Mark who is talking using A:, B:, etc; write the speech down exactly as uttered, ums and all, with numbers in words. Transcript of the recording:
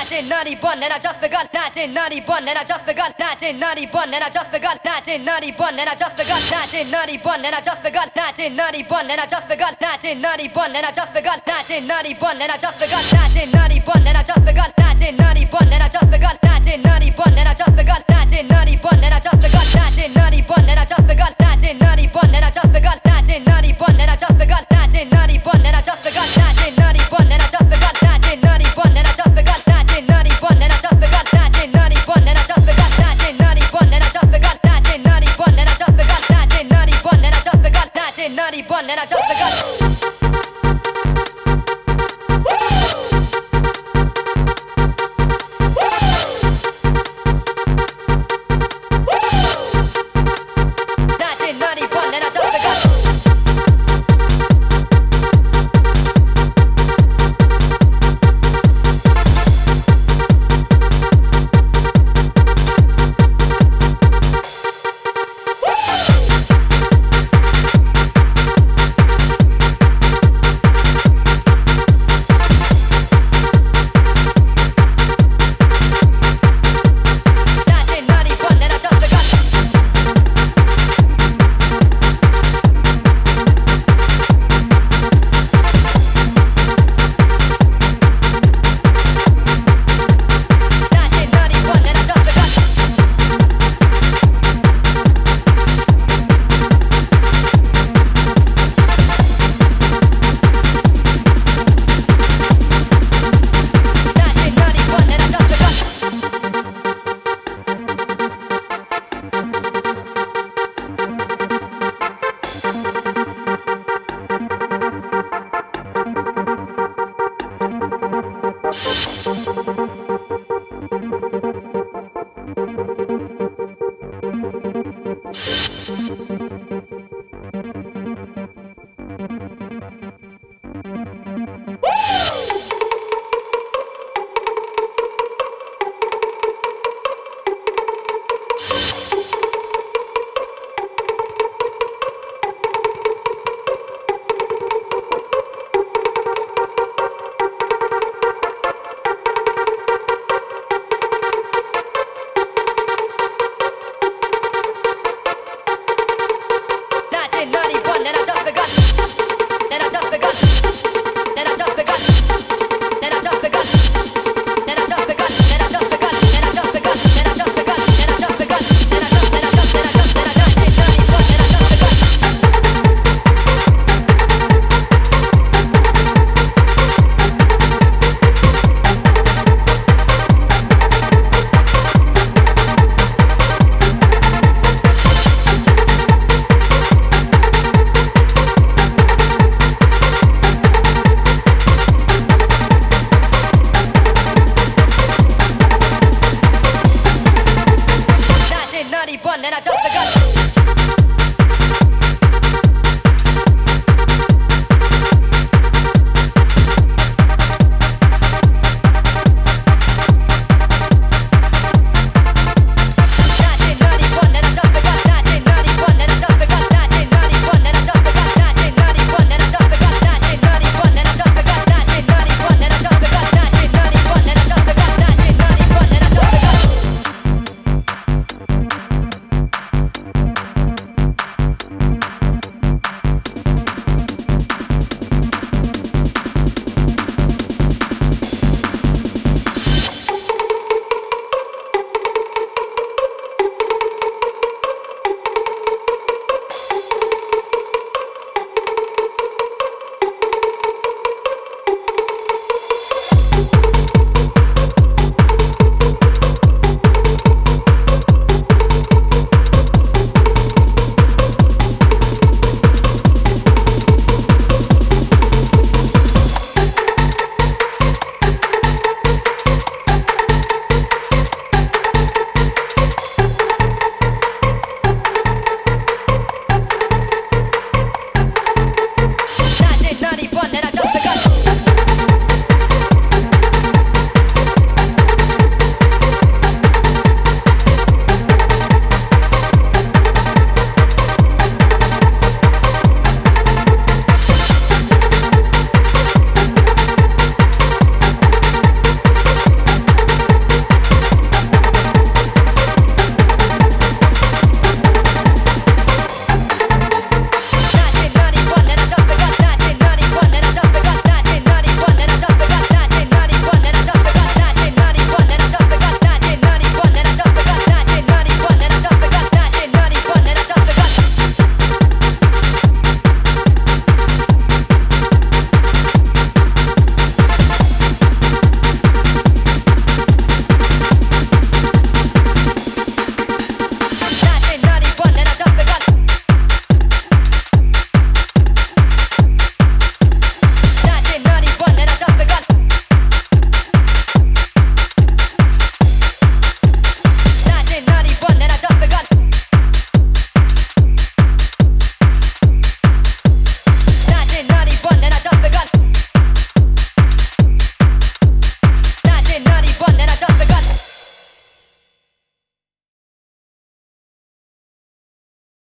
A: nineteen ninety-one, and I just begun nineteen ninety-one, and I just begun nineteen ninety-one, and I just begun nineteen ninety-one, and I just begun nineteen ninety-one, and I just begun nineteen ninety-one, and I just begun nineteen ninety-one, and I just begun nineteen ninety-one, and I just begun nineteen ninety-one, and I just begun nineteen ninety-one, and I just begun nineteen ninety-one, and I just